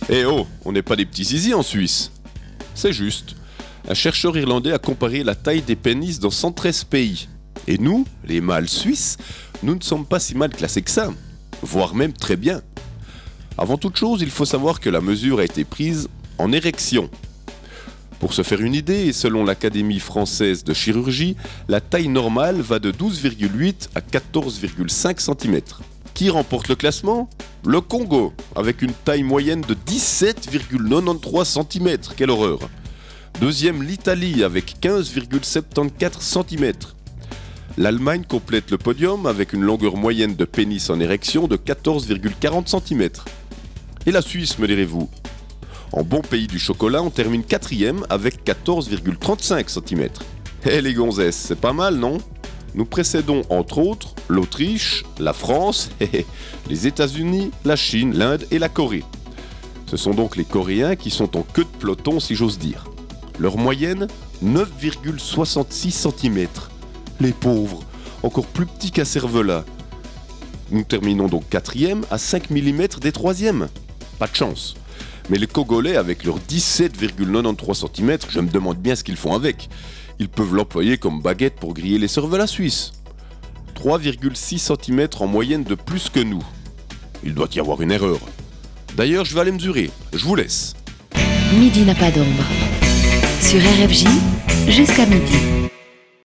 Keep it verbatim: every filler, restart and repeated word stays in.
Eh oh, on n'est pas des petits zizi en Suisse. C'est juste. Un chercheur irlandais a comparé la taille des pénis dans cent treize pays. Et nous, les mâles suisses, nous ne sommes pas si mal classés que ça, voire même très bien. Avant toute chose, il faut savoir que la mesure a été prise en érection. Pour se faire une idée, selon l'Académie française de chirurgie, la taille normale va de douze virgule huit à quatorze virgule cinq centimètres. Qui remporte le classement ? Le Congo, avec une taille moyenne de dix-sept virgule quatre-vingt-treize centimètres. Quelle horreur ! Deuxième, l'Italie, avec quinze virgule soixante-quatorze centimètres. L'Allemagne complète le podium avec une longueur moyenne de pénis en érection de quatorze virgule quarante centimètres. Et la Suisse, me direz-vous ? En bon pays du chocolat, on termine quatrième avec quatorze virgule trente-cinq centimètres. Eh les gonzesses, c'est pas mal, non ? Nous précédons entre autres l'Autriche, la France, les États-Unis, la Chine, l'Inde et la Corée. Ce sont donc les Coréens qui sont en queue de peloton, si j'ose dire. Leur moyenne, neuf virgule soixante-six centimètres. Les pauvres, encore plus petits qu'à Cervelas. Nous terminons donc quatrième à cinq millimètres des troisièmes. Pas de chance. Mais les Congolais, avec leurs dix-sept virgule quatre-vingt-treize centimètres, je me demande bien ce qu'ils font avec. Ils peuvent l'employer comme baguette pour griller les cervelas suisses. trois virgule six centimètres en moyenne de plus que nous. Il doit y avoir une erreur. D'ailleurs, je vais aller mesurer. Je vous laisse. Midi n'a pas d'ombre. Sur R F J, jusqu'à midi.